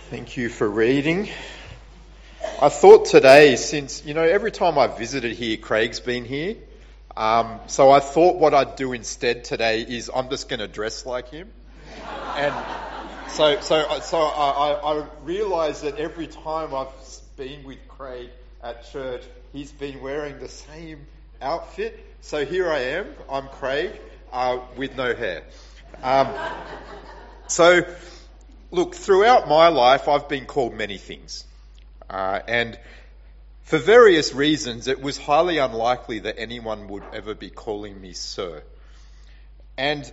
Thank you for reading. I thought today, since, every time I've visited here, Craig's been here. So I thought what I'd do instead today is I'm just going to dress like him. And so I realised that every time I've been with Craig at church, he's been wearing the same outfit. So here I am, I'm Craig, with no hair. Look, throughout my life, I've been called many things. And for various reasons, it was highly unlikely that anyone would ever be calling me sir. And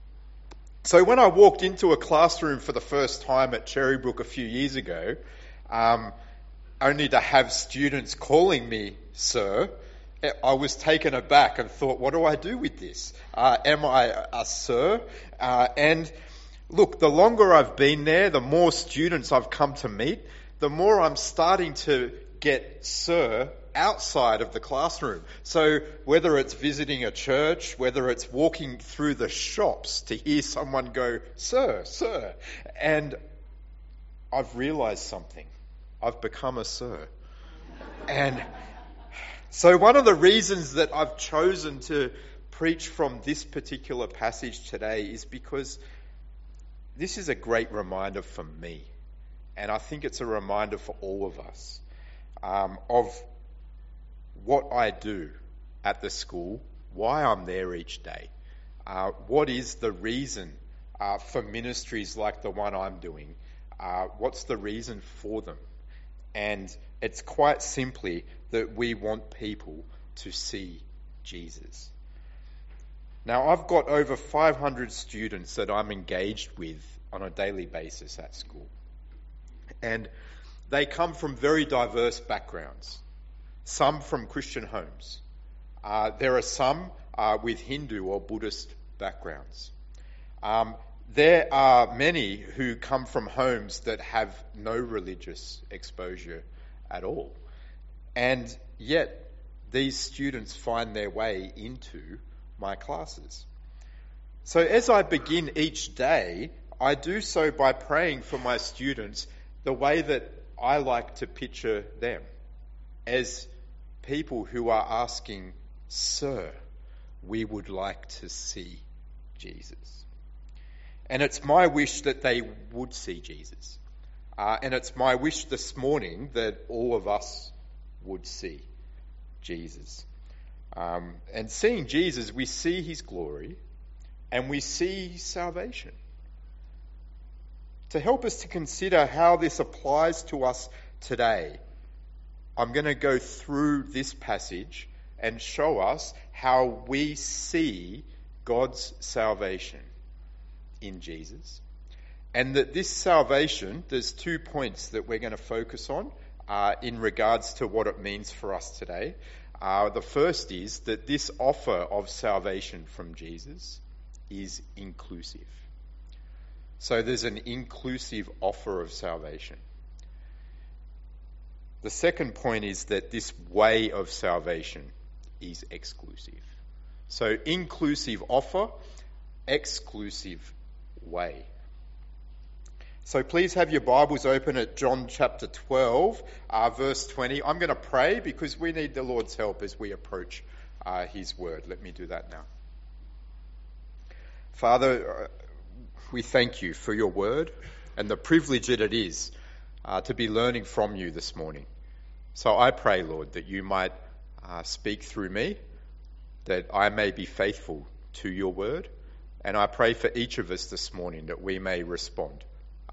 so when I walked into a classroom for the first time at Cherrybrook a few years ago, only to have students calling me sir, I was taken aback and thought, what do I do with this? Am I a sir? Look, the longer I've been there, the more students I've come to meet, the more I'm starting to get sir outside of the classroom. So whether it's visiting a church, whether it's walking through the shops to hear someone go, sir, sir, and I've realised something. I've become a sir. And so one of the reasons that I've chosen to preach from this particular passage today is because this is a great reminder for me, and I think it's a reminder for all of us, of what I do at the school, why I'm there each day, what is the reason for ministries like the one I'm doing, what's the reason for them. And it's quite simply that we want people to see Jesus. Now, I've got over 500 students that I'm engaged with on a daily basis at school. And they come from very diverse backgrounds. Some from Christian homes. There are some with Hindu or Buddhist backgrounds. There are many who come from homes that have no religious exposure at all. And yet, these students find their way into my classes. So as I begin each day, I do so by praying for my students the way that I like to picture them, as people who are asking, sir, we would like to see Jesus. And it's my wish that they would see Jesus. And it's my wish this morning that all of us would see Jesus. And seeing Jesus, we see his glory and we see salvation. To help us to consider how this applies to us today, I'm going to go through this passage and show us how we see God's salvation in Jesus. And that this salvation, there's 2 points that we're going to focus on in regards to what it means for us today. The first is that this offer of salvation from Jesus is inclusive. So there's an inclusive offer of salvation. The second point is that this way of salvation is exclusive. So inclusive offer, exclusive way. So please have your Bibles open at John chapter 12, verse 20. I'm going to pray because we need the Lord's help as we approach his word. Let me do that now. Father, we thank you for your word and the privilege that it is to be learning from you this morning. So I pray, Lord, that you might speak through me, that I may be faithful to your word. And I pray for each of us this morning that we may respond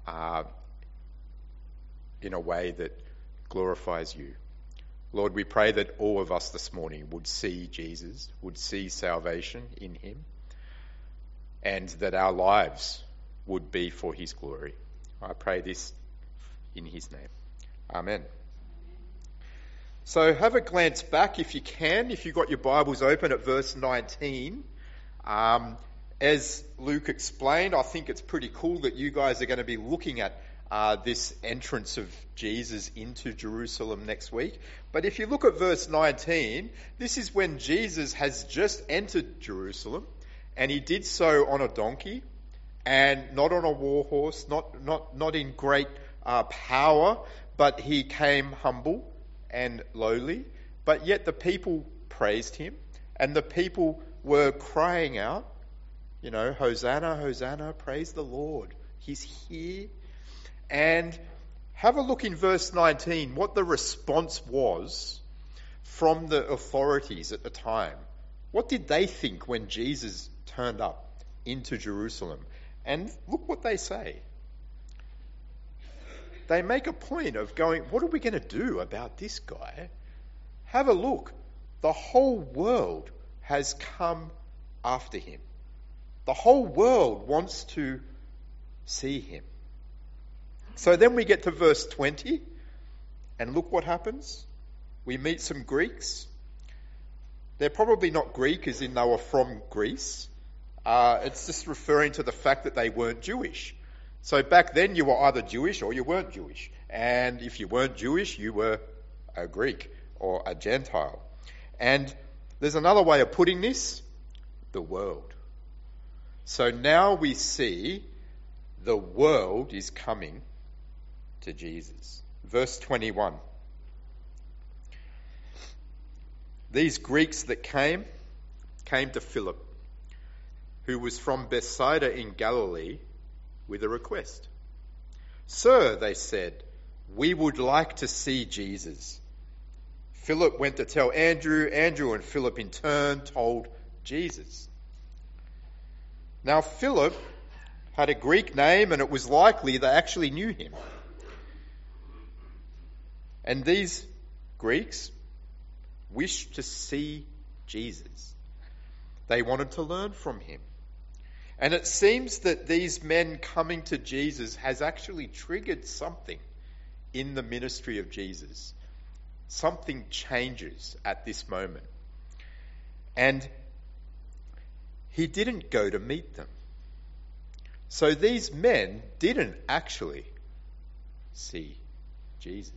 in a way that glorifies you. Lord, we pray that all of us this morning would see Jesus, would see salvation in him, and that our lives would be for his glory. I pray this in his name. Amen. So have a glance back if you can, if you've got your Bibles open at verse 19. As Luke explained, I think it's pretty cool that you guys are going to be looking at this entrance of Jesus into Jerusalem next week. But if you look at verse 19, this is when Jesus has just entered Jerusalem, and he did so on a donkey, and not on a war horse, not in great power, but he came humble and lowly. But yet the people praised him, and the people were crying out, Hosanna, Hosanna, praise the Lord. He's here. And have a look in verse 19, what the response was from the authorities at the time. What did they think when Jesus turned up into Jerusalem? And look what they say. They make a point of going, what are we going to do about this guy? Have a look. The whole world has come after him. The whole world wants to see him. So then we get to verse 20, and look what happens. We meet some Greeks. They're probably not Greek as in they were from Greece. It's just referring to the fact that they weren't Jewish. So back then you were either Jewish or you weren't Jewish. And if you weren't Jewish, you were a Greek or a Gentile. And there's another way of putting this, the world. So now we see the world is coming to Jesus. Verse 21. These Greeks that came to Philip, who was from Bethsaida in Galilee, with a request. Sir, they said, we would like to see Jesus. Philip went to tell Andrew. Andrew and Philip in turn told Jesus. Now Philip had a Greek name, and it was likely they actually knew him. And these Greeks wished to see Jesus. They wanted to learn from him. And it seems that these men coming to Jesus has actually triggered something in the ministry of Jesus. Something changes at this moment. And he didn't go to meet them. So these men didn't actually see Jesus.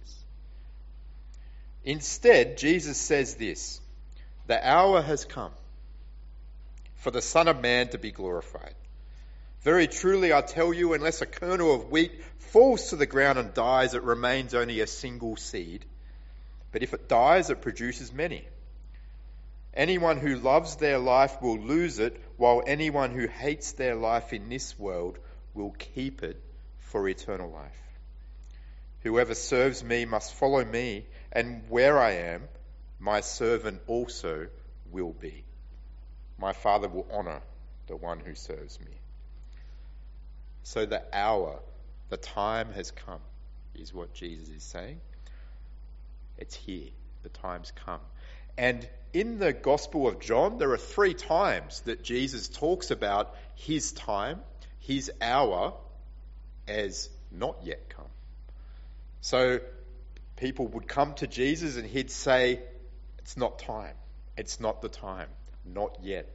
Instead, Jesus says this, the hour has come for the Son of Man to be glorified. Very truly, I tell you, unless a kernel of wheat falls to the ground and dies, it remains only a single seed. But if it dies, it produces many. Anyone who loves their life will lose it, while anyone who hates their life in this world will keep it for eternal life. Whoever serves me must follow me, and where I am, my servant also will be. My Father will honour the one who serves me. So the hour, the time has come, is what Jesus is saying. It's here. The time's come. And in the Gospel of John, there are 3 times that Jesus talks about his time, his hour, as not yet come. So people would come to Jesus and he'd say, it's not time. It's not the time. Not yet.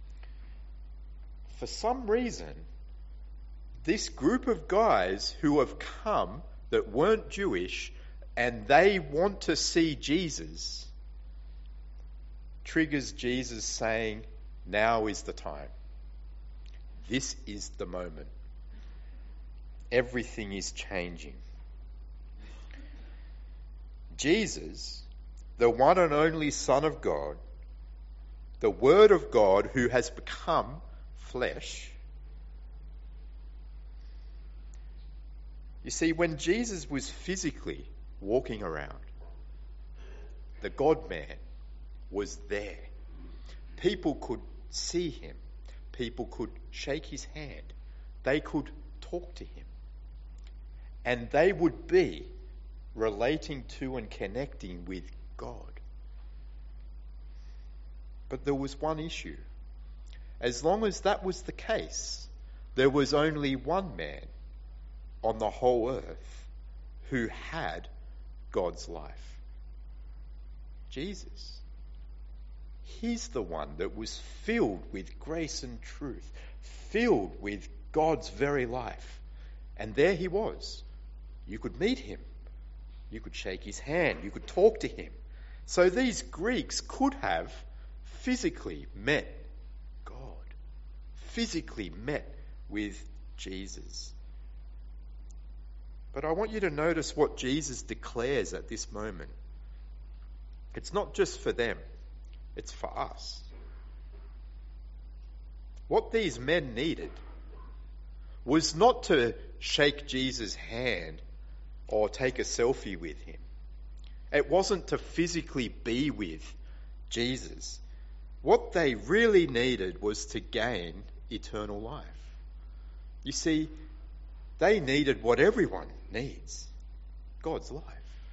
For some reason, this group of guys who have come that weren't Jewish and they want to see Jesus triggers Jesus saying, now is the time. This is the moment. Everything is changing. Jesus, the one and only Son of God, the Word of God who has become flesh. You see, when Jesus was physically walking around, the God-man was there. People could see him. People could shake his hand. They could talk to him. And they would be relating to and connecting with God. But there was one issue. As long as that was the case, there was only one man on the whole earth who had God's life. Jesus. He's the one that was filled with grace and truth, filled with God's very life. And there he was. You could meet him. You could shake his hand. You could talk to him. So these Greeks could have physically met God, physically met with Jesus. But I want you to notice what Jesus declares at this moment. It's not just for them, it's for us. What these men needed was not to shake Jesus' hand or take a selfie with him. It wasn't to physically be with Jesus. What they really needed was to gain eternal life. You see, they needed what everyone needs, God's life.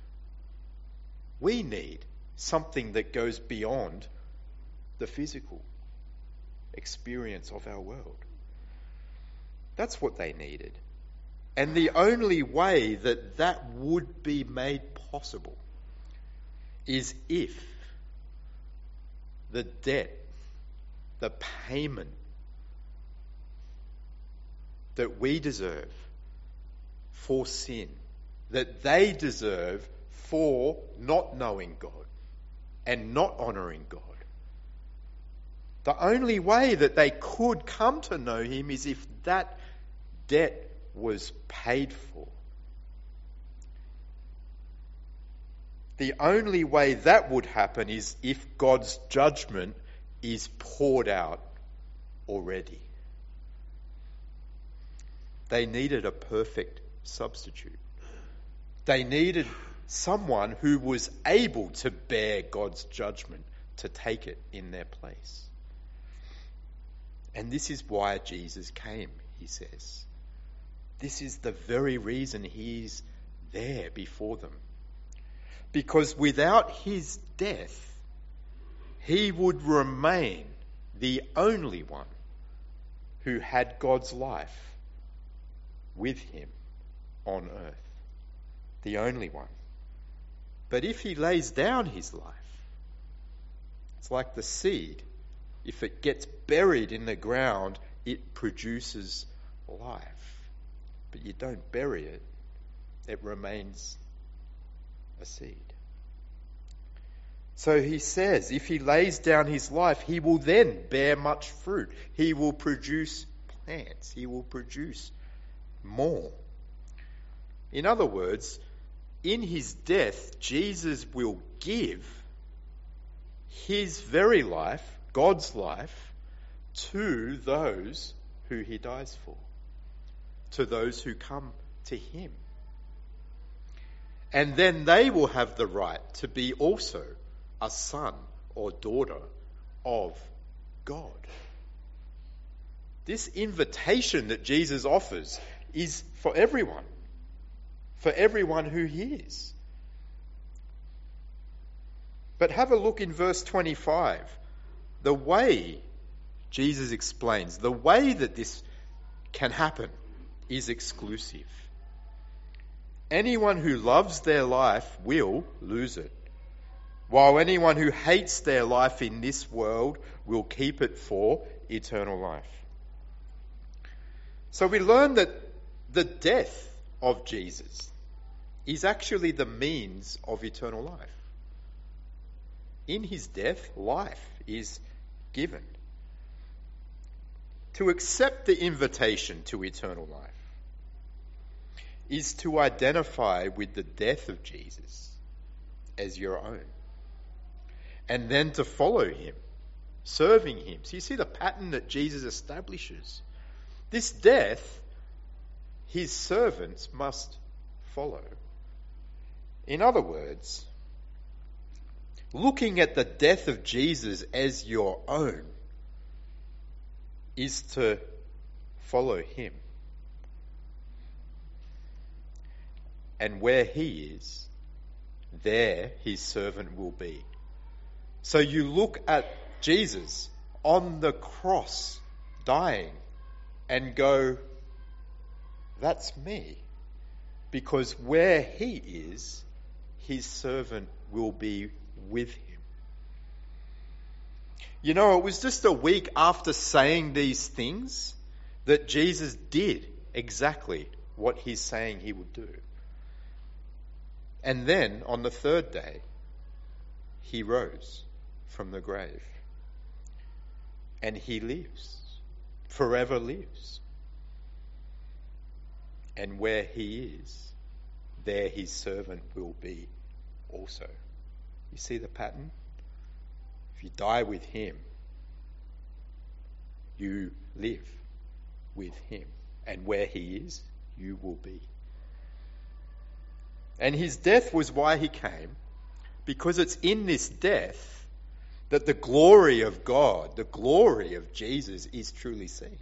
We need something that goes beyond the physical experience of our world. That's what they needed. And the only way that that would be made possible is if the debt, the payment that we deserve for sin, that they deserve for not knowing God and not honouring God. The only way that they could come to know him is if that debt was paid for. The only way that would happen is if God's judgment is poured out already. They needed a perfect substitute. They needed someone who was able to bear God's judgment, to take it in their place. And this is why Jesus came, he says. This is the very reason he's there before them. Because without his death, he would remain the only one who had God's life with him on earth. The only one. But if he lays down his life, it's like the seed. If it gets buried in the ground, it produces life. But you don't bury it, it remains a seed. So he says, if he lays down his life, he will then bear much fruit. He will produce plants. He will produce more. In other words, in his death, Jesus will give his very life, God's life, to those who he dies for, to those who come to him. And then they will have the right to be also a son or daughter of God. This invitation that Jesus offers is for everyone who hears. But have a look in verse 25. The way, Jesus explains, the way that this can happen is exclusive. Anyone who loves their life will lose it, while anyone who hates their life in this world will keep it for eternal life. So we learn that the death of Jesus is actually the means of eternal life. In his death, life is given. To accept the invitation to eternal life is to identify with the death of Jesus as your own. And then to follow him, serving him. So you see the pattern that Jesus establishes. This death, his servants must follow. In other words, looking at the death of Jesus as your own is to follow him. And where he is, there his servant will be. So you look at Jesus on the cross, dying, and go, that's me. Because where he is, his servant will be with him. You know, it was just a week after saying these things that Jesus did exactly what he's saying he would do. And then, on the third day, he rose from the grave. And he lives, forever lives. And where he is, there his servant will be also. You see the pattern? If you die with him, you live with him. And where he is, you will be. And his death was why he came, because it's in this death that the glory of God, the glory of Jesus is truly seen.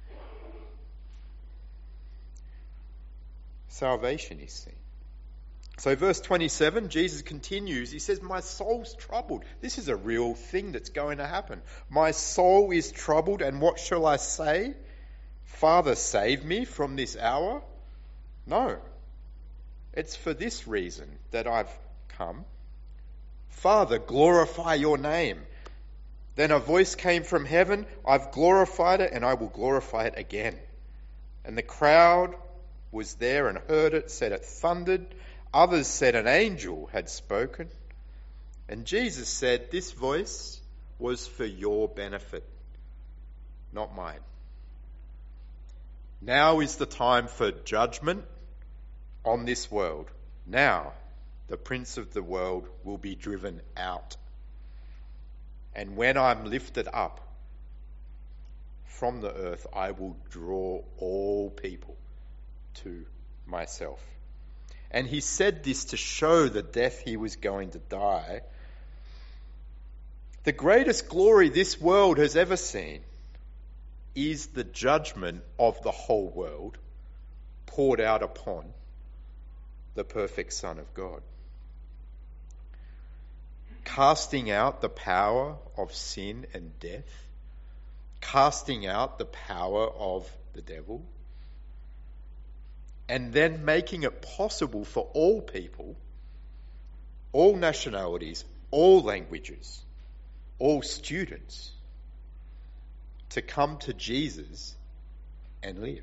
Salvation is seen. So verse 27, Jesus continues. He says, my soul's troubled. This is a real thing that's going to happen. My soul is troubled, and what shall I say? Father, save me from this hour? No. It's for this reason that I've come. Father, glorify your name. Then a voice came from heaven. I've glorified it, and I will glorify it again. And the crowd was there and heard it, said it thundered. Others said an angel had spoken. And Jesus said, this voice was for your benefit, not mine. Now is the time for judgment on this world. Now the prince of the world will be driven out. And when I'm lifted up from the earth, I will draw all people to myself. And he said this to show the death he was going to die. The greatest glory this world has ever seen is the judgment of the whole world poured out upon the perfect Son of God. Casting out the power of sin and death, casting out the power of the devil, and then making it possible for all people, all nationalities, all languages, all students to come to Jesus and live.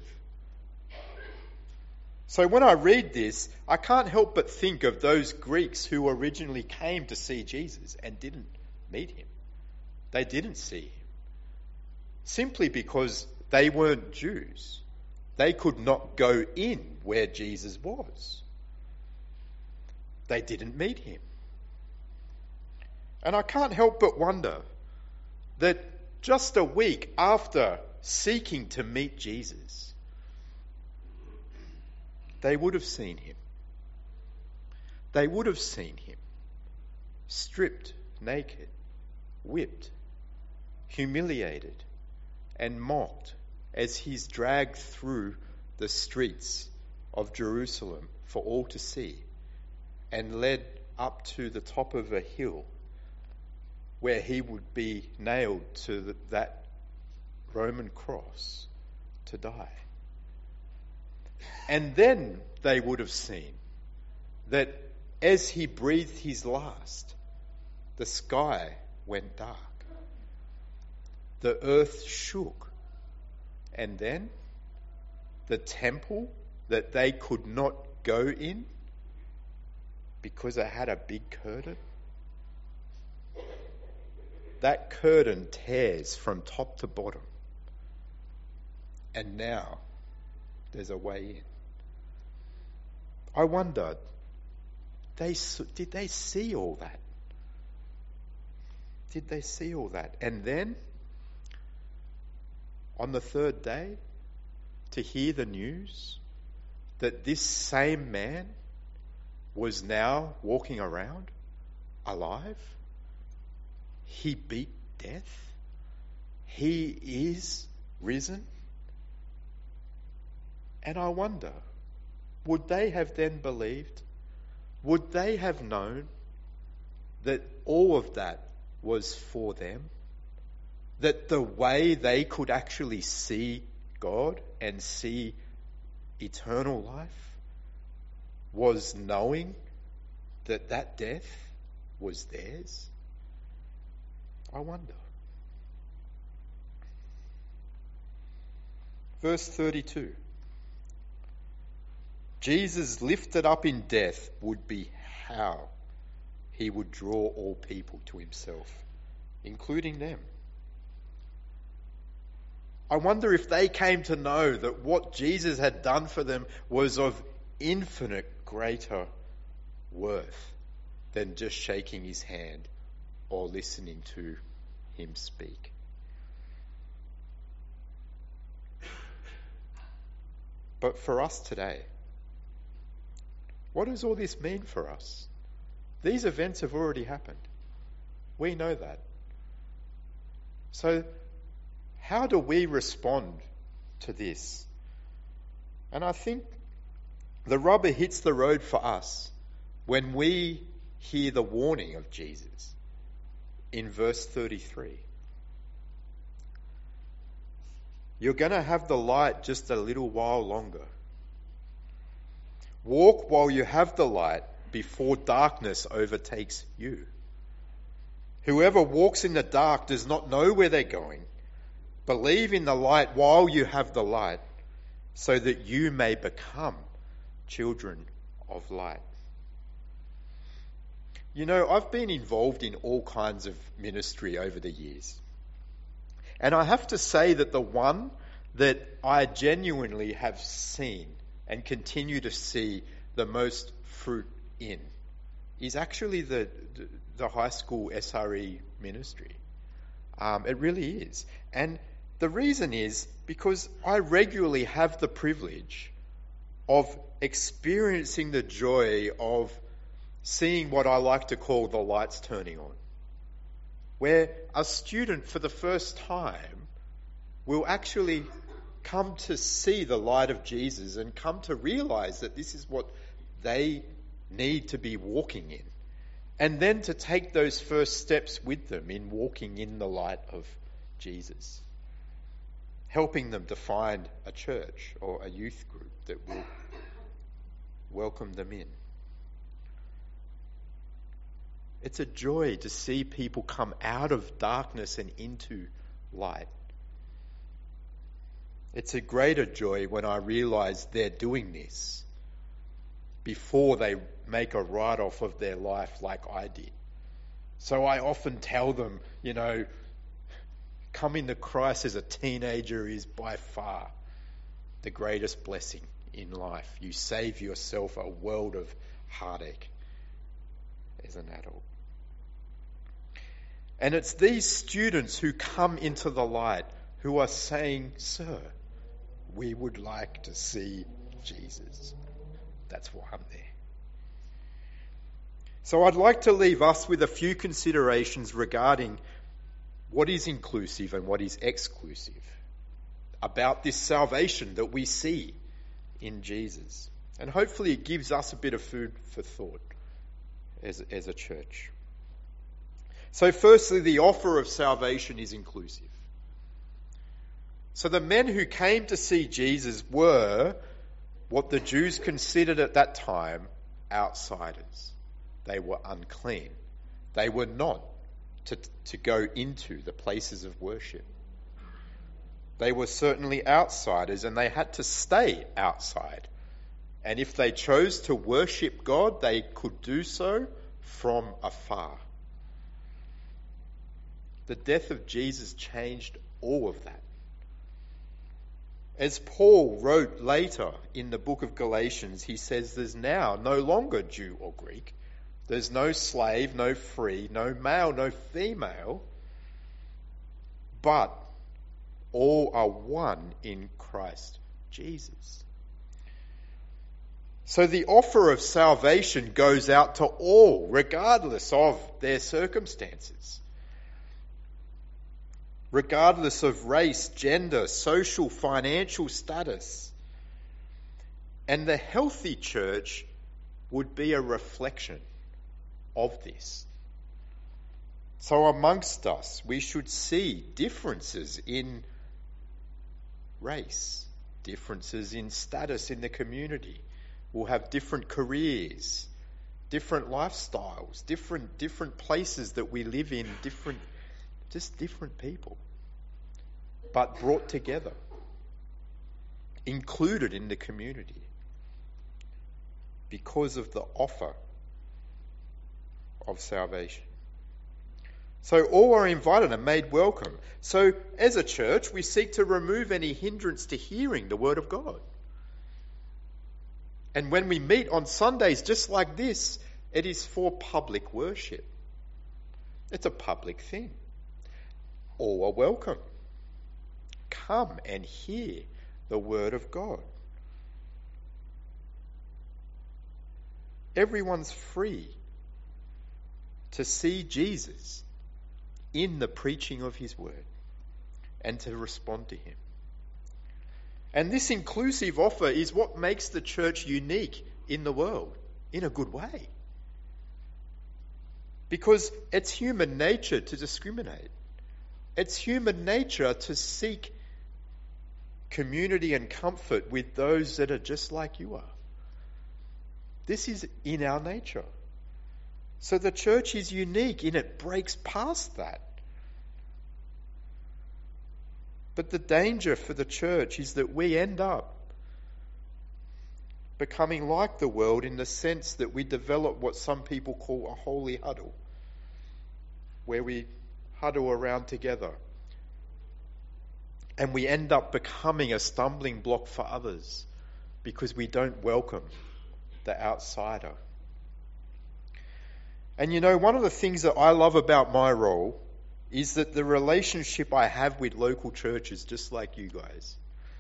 So when I read this, I can't help but think of those Greeks who originally came to see Jesus and didn't meet him. They didn't see him simply because they weren't Jews. They could not go in where Jesus was. They didn't meet him. And I can't help but wonder that just a week after seeking to meet Jesus, they would have seen him. They would have seen him stripped, naked, whipped, humiliated, and mocked as he's dragged through the streets of Jerusalem for all to see and led up to the top of a hill where he would be nailed to that Roman cross to die. And then they would have seen that as he breathed his last, the sky went dark, the earth shook, and then the temple that they could not go in because it had a big curtain, that curtain tears from top to bottom. And now there's a way in. I wonder, did they see all that? Did they see all that? And then, on the third day, to hear the news that this same man was now walking around alive. He beat death. He is risen. And I wonder, would they have then believed? Would they have known that all of that was for them? That the way they could actually see God and see eternal life was knowing that that death was theirs? I wonder. Verse 32. Jesus lifted up in death would be how he would draw all people to himself, including them. I wonder if they came to know that what Jesus had done for them was of infinite greater worth than just shaking his hand or listening to him speak. But for us today, what does all this mean for us? These events have already happened. We know that. So, how do we respond to this? And I think the rubber hits the road for us when we hear the warning of Jesus in verse 33. You're going to have the light just a little while longer. Walk while you have the light before darkness overtakes you. Whoever walks in the dark does not know where they're going. Believe in the light while you have the light, so that you may become children of light. You know, I've been involved in all kinds of ministry over the years. And I have to say that the one that I genuinely have seen and continue to see the most fruit in is actually the high school SRE ministry. It really is. And the reason is because I regularly have the privilege of experiencing the joy of seeing what I like to call the lights turning on, where a student for the first time will actually come to see the light of Jesus and come to realize that this is what they need to be walking in, and then to take those first steps with them in walking in the light of Jesus, helping them to find a church or a youth group that will welcome them in. It's a joy to see people come out of darkness and into light. It's a greater joy when I realize they're doing this before they make a write-off of their life like I did. So I often tell them, coming to Christ as a teenager is by far the greatest blessing in life. You save yourself a world of heartache as an adult. And it's these students who come into the light who are saying, "Sir, we would like to see Jesus." That's why I'm there. So I'd like to leave us with a few considerations regarding what is inclusive and what is exclusive about this salvation that we see in Jesus. And hopefully it gives us a bit of food for thought as a church. So firstly, the offer of salvation is inclusive. So the men who came to see Jesus were what the Jews considered at that time outsiders. They were unclean. They were not to go into the places of worship. They were certainly outsiders, and they had to stay outside. And if they chose to worship God, they could do so from afar. The death of Jesus changed all of that. As Paul wrote later in the book of Galatians, he says there's now no longer Jew or Greek. There's no slave, no free, no male, no female, but all are one in Christ Jesus. So the offer of salvation goes out to all, regardless of their circumstances. Regardless of race, gender, social, financial status. And the healthy church would be a reflection of this. So amongst us, we should see differences in race, differences in status in the community. We'll have different careers, different lifestyles, different places that we live in, different people, but brought together, included in the community because of the offer of salvation. So all are invited and made welcome. So as a church, we seek to remove any hindrance to hearing the word of God. And when we meet on Sundays just like this, it is for public worship. It's a public thing. All are welcome. Come and hear the word of God. Everyone's free to see Jesus in the preaching of his word and to respond to him. And this inclusive offer is what makes the church unique in the world, in a good way. Because it's human nature to discriminate. It's human nature to seek community and comfort with those that are just like you are. This is in our nature. So the church is unique in it breaks past that. But the danger for the church is that we end up becoming like the world in the sense that we develop what some people call a holy huddle, where we huddle around together. And we end up becoming a stumbling block for others because we don't welcome the outsider. And you know, one of the things that I love about my role is that the relationship I have with local churches, just like you guys,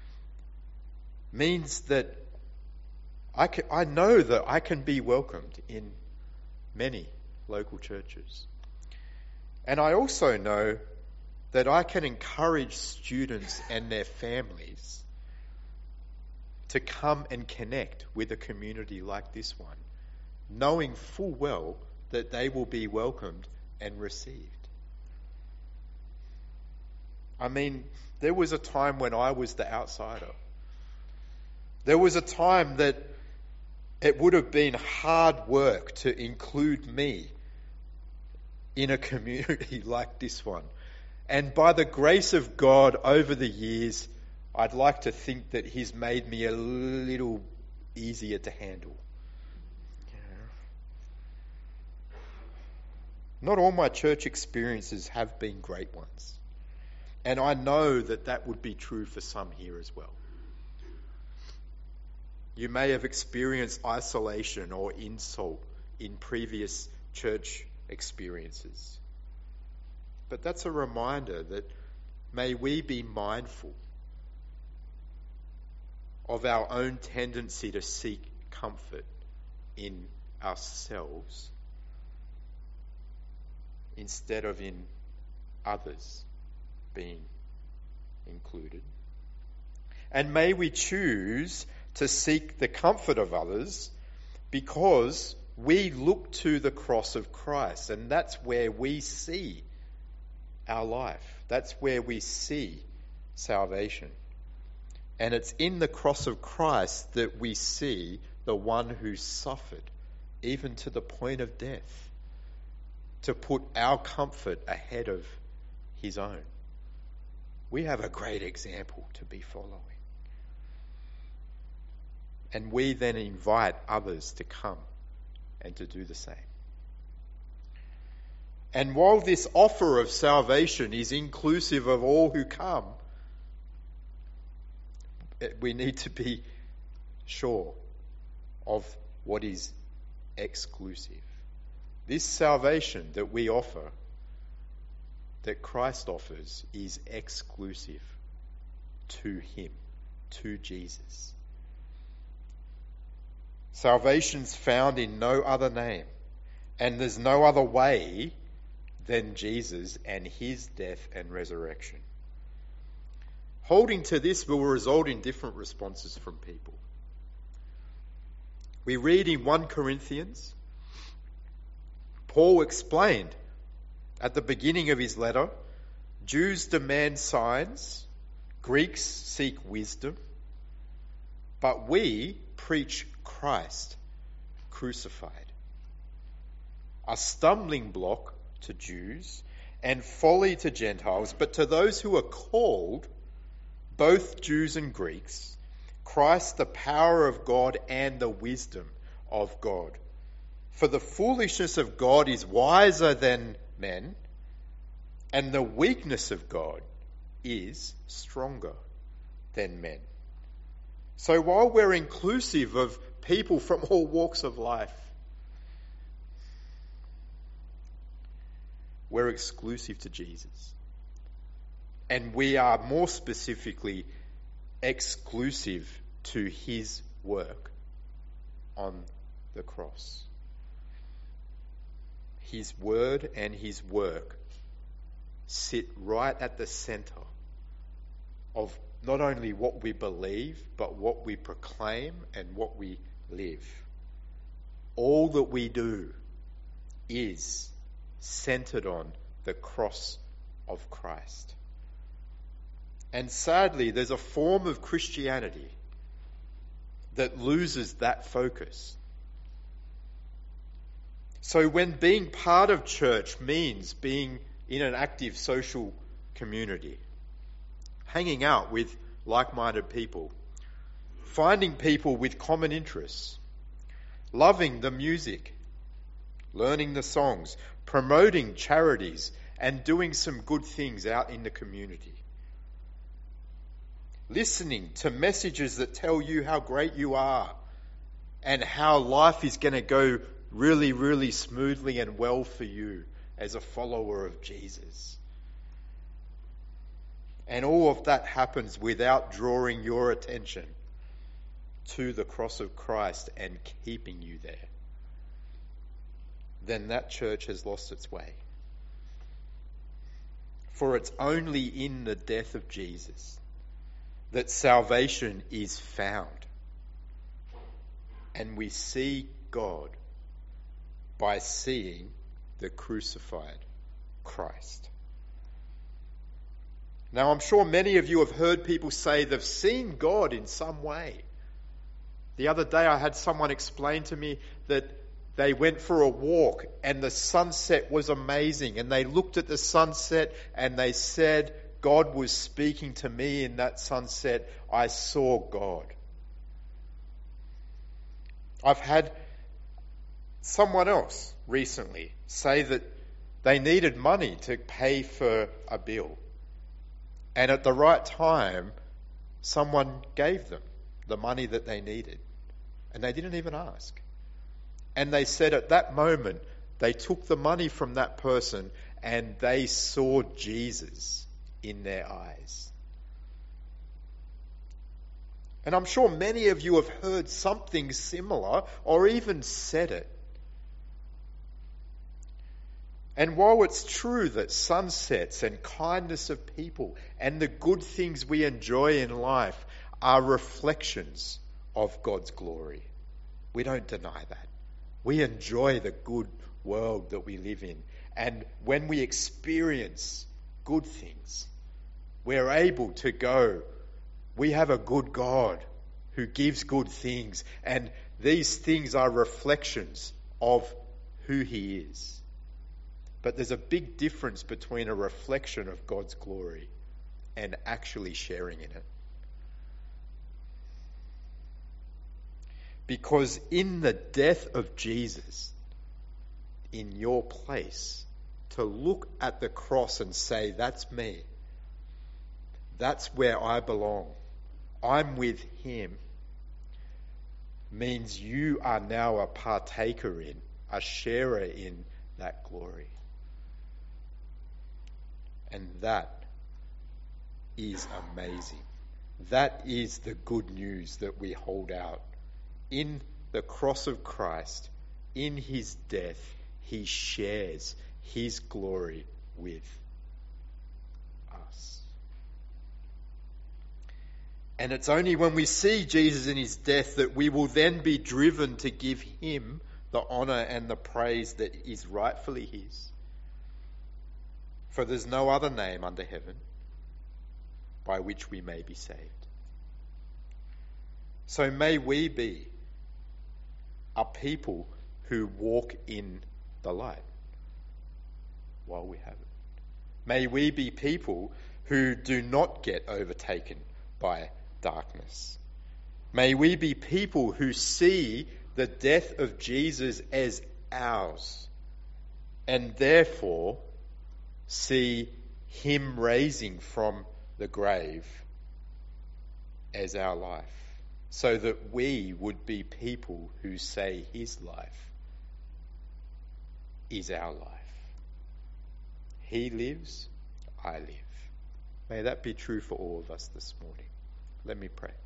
means that I know that I can be welcomed in many local churches. And I also know that I can encourage students and their families to come and connect with a community like this one, knowing full well that they will be welcomed and received. I mean, there was a time when I was the outsider. There was a time that it would have been hard work to include me in a community like this one. And by the grace of God over the years, I'd like to think that he's made me a little easier to handle. Not all my church experiences have been great ones. And I know that that would be true for some here as well. You may have experienced isolation or insult in previous church experiences. But that's a reminder that may we be mindful of our own tendency to seek comfort in ourselves instead of in others being included. And may we choose to seek the comfort of others because we look to the cross of Christ, and that's where we see our life. That's where we see salvation. And it's in the cross of Christ that we see the one who suffered, even to the point of death, to put our comfort ahead of his own. We have a great example to be following. And we then invite others to come and to do the same. And while this offer of salvation is inclusive of all who come, we need to be sure of what is exclusive. This salvation that we offer, that Christ offers, is exclusive to him, to Jesus. Salvation's found in no other name, and there's no other way than Jesus and his death and resurrection. Holding to this will result in different responses from people. We read in 1 Corinthians, Paul explained at the beginning of his letter, Jews demand signs, Greeks seek wisdom, but we preach Christ crucified. A stumbling block to Jews and folly to Gentiles, but to those who are called, both Jews and Greeks, Christ the power of God and the wisdom of God. For the foolishness of God is wiser than men, and the weakness of God is stronger than men. So while we're inclusive of people from all walks of life. We're exclusive to Jesus. And we are more specifically exclusive to his work on the cross. His word and his work sit right at the center of not only what we believe, but what we proclaim and what we live. All that we do is centered on the cross of Christ. And sadly, there's a form of Christianity that loses that focus. So when being part of church means being in an active social community, hanging out with like-minded people, finding people with common interests, loving the music, learning the songs, promoting charities, and doing some good things out in the community, listening to messages that tell you how great you are and how life is going to go really, really smoothly and well for you as a follower of Jesus. And all of that happens without drawing your attention to the cross of Christ and keeping you there. Then that church has lost its way. For it's only in the death of Jesus that salvation is found. And we see God by seeing the crucified Christ. Now, I'm sure many of you have heard people say they've seen God in some way. The other day I had someone explain to me that they went for a walk and the sunset was amazing, and they looked at the sunset and they said, God was speaking to me in that sunset. I saw God. I've had someone else recently say that they needed money to pay for a bill. And at the right time, someone gave them the money that they needed. And they didn't even ask. And they said at that moment, they took the money from that person and they saw Jesus in their eyes. And I'm sure many of you have heard something similar or even said it. And while it's true that sunsets and kindness of people and the good things we enjoy in life are reflections of God's glory, we don't deny that. We enjoy the good world that we live in. And when we experience good things, we're able to go, we have a good God who gives good things. And these things are reflections of who he is. But there's a big difference between a reflection of God's glory and actually sharing in it. Because in the death of Jesus, in your place, to look at the cross and say, that's me. That's where I belong. I'm with him. Means you are now a partaker in, a sharer in that glory. And that is amazing. That is the good news that we hold out. In the cross of Christ, in his death, he shares his glory with us. And it's only when we see Jesus in his death that we will then be driven to give him the honour and the praise that is rightfully his. For there's no other name under heaven by which we may be saved. So may we be a people who walk in the light while we have it. May we be people who do not get overtaken by darkness. May we be people who see the death of Jesus as ours and therefore see him raising from the grave as our life. so that we would be people who say his life is our life. He lives, I live. May that be true for all of us this morning. Let me pray.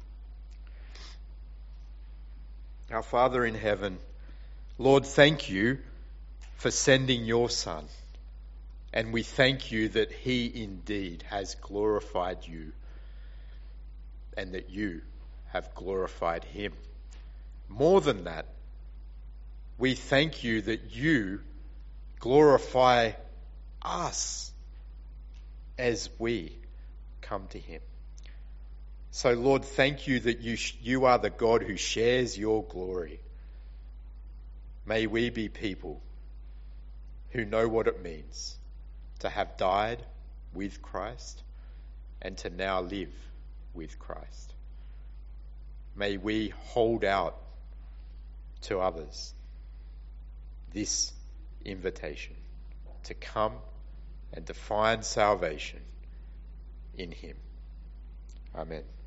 Our Father in heaven, Lord, thank you for sending your Son. And we thank you that he indeed has glorified you and that you have glorified him. More than that, we thank you that you glorify us as we come to him. So, Lord, thank you that you are the God who shares your glory. May we be people who know what it means to have died with Christ and to now live with Christ. May we hold out to others this invitation to come and to find salvation in him. Amen.